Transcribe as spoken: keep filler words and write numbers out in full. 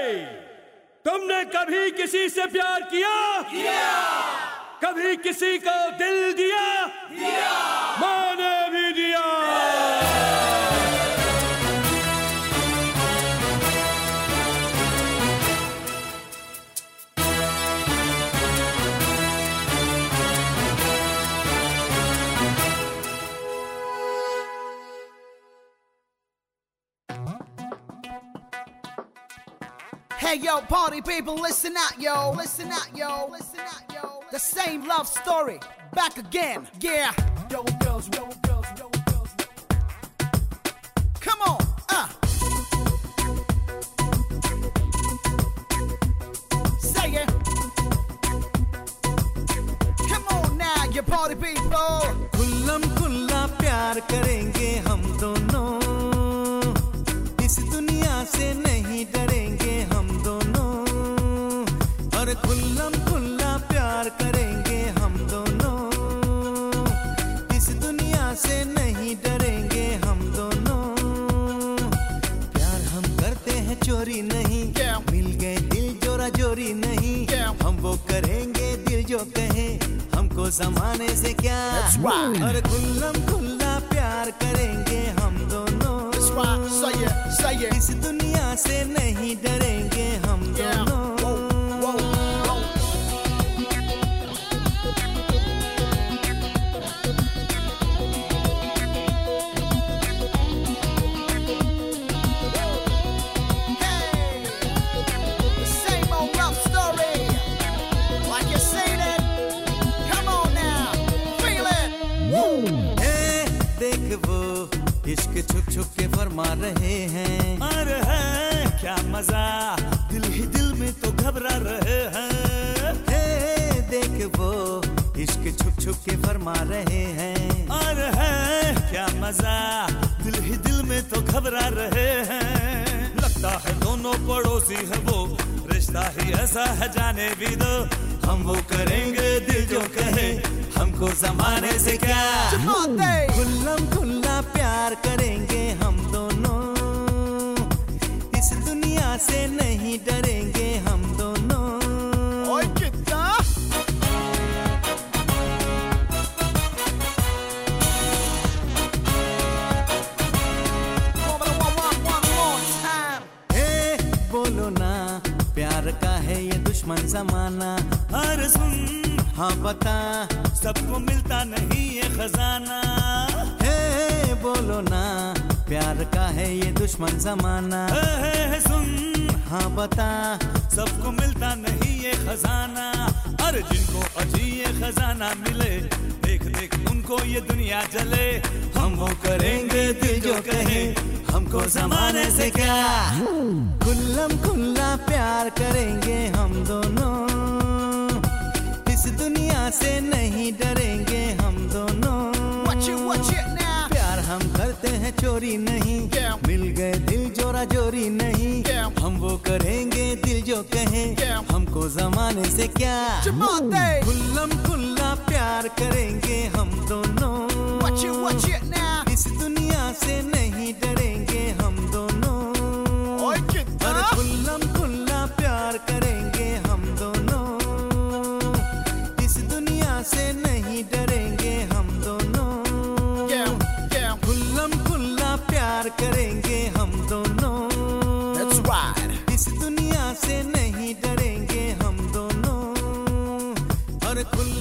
तुमने कभी किसी से प्यार किया? किया। कभी किसी को दिल दिया? दिया। मैंने भी दिया। Hey yo, party people, listen out yo, listen out yo, listen out yo. The same love story, back again, yeah. Yo girls, yo girls, yo girls. Come on, uh. Say it. Come on now, you party people. खुल्लम खुल्ला प्यार करेंगे हम दोनों, इस दुनिया से नहीं डरेंगे हम दोनों, और खुल्लम खुल्ला प्यार करेंगे हम दोनों, इस दुनिया से नहीं डरेंगे हम दोनों। प्यार हम करते हैं चोरी नहीं, मिल गए दिल जोरा जोरी नहीं, हम वो करेंगे दिल जो कहे, हमको जमाने से क्या, और खुल्लम खुल्ला प्यार करेंगे हम दोनों, Say it, say it. इस दुनिया से नहीं डरेंगे हम दोनों। Whoa, whoa. Hey, the same old love story, like you seen it. Come on now, feel it. Woo. ए, देख वो इश्क छुप छुप के फरमा रहे हैं, अरे है क्या मजा, दिल ही दिल में तो घबरा रहे हैं। ए, देख वो इश्क छुप छुप के फरमा रहे हैं, अरे है क्या मजा, दिल ही दिल में तो घबरा रहे हैं। लगता है दोनों पड़ोसी है वो, रिश्ता ही ऐसा है जाने भी दो, हम वो करेंगे दिल जो कहे, हमको जमाने से क्या। खुल्लम खुल्ला प्यार करेंगे हम दोनों, इस दुनिया से नहीं डरेंगे हम दोनों। Oi, कितना? ए, बोलो ना प्यार का है ये दुश्मन जमाना, अरे सुन हाँ बता सबको मिलता नहीं ये खजाना। हे बोलो ना प्यार का है ये दुश्मन जमाना, हे, हे, हे, सुन हाँ बता सबको मिलता नहीं ये खजाना, अरे जिनको अजी ये खजाना मिले, देख देख उनको ये दुनिया जले, हम वो करेंगे दिल जो कहे, हमको जमाने से क्या। खुल्लम खुल्ला प्यार करेंगे हम दोनों, इस दुनिया से नहीं डरेंगे हम दोनों। Watch it, watch it now. प्यार हम करते हैं चोरी नहीं, Yeah. मिल गए दिल जोरा जोरी नहीं, Yeah. हम वो करेंगे दिल जो कहे, Yeah. हमको जमाने से क्या। Jamante. खुल्लम खुल्ला प्यार करेंगे हम दोनों, Watch it, watch it now. इस दुनिया से नहीं डरेंगे हम दोनों, Oi, और कितना? खुल्लम खुल्ला प्यार करेंगे हम दोनों, इस दुनिया से नहीं डरेंगे हम दोनों। Yeah, yeah. खुल्लम खुल्ला प्यार करेंगे हम दोनों, That's right. इस दुनिया से नहीं डरेंगे हम दोनों, और खुल्लम